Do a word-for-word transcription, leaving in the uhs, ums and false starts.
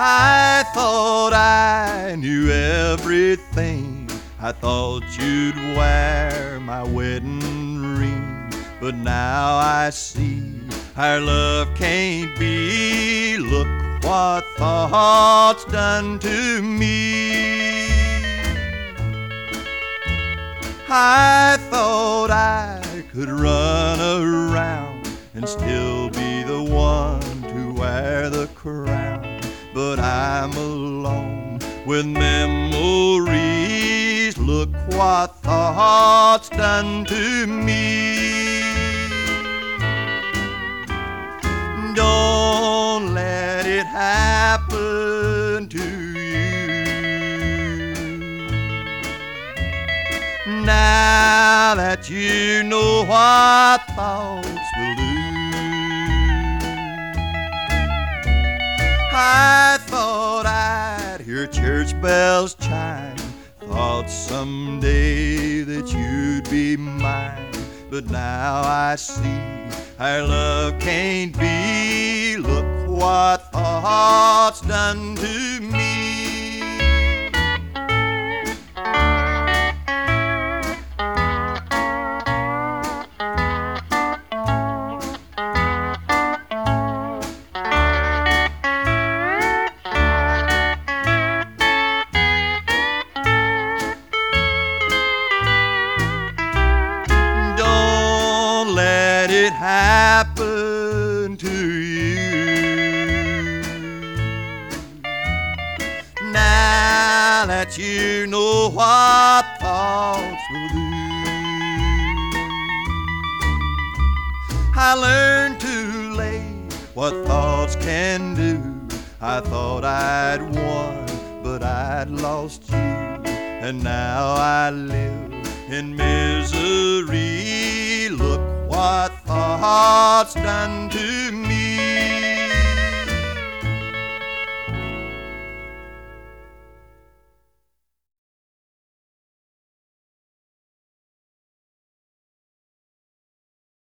I thought I knew everything. I thought you'd wear my wedding ring, but now I see our love can't be. Look what thought's done to me. I thought I could run around and still be the one to wear the crown, but I'm alone with memories. Look what thought's done to me. Don't let it happen to you. Now that you know what thoughts will do. I thought I'd hear church bells chime, thought someday that you'd be mine, but now I see our love can't be. Look what thought's done to me. Let it happen to you. Now that you know what thoughts will do. I learned too late what thoughts can do. I thought I'd won, but I'd lost you, and now I live in misery. Look what thought's done to me.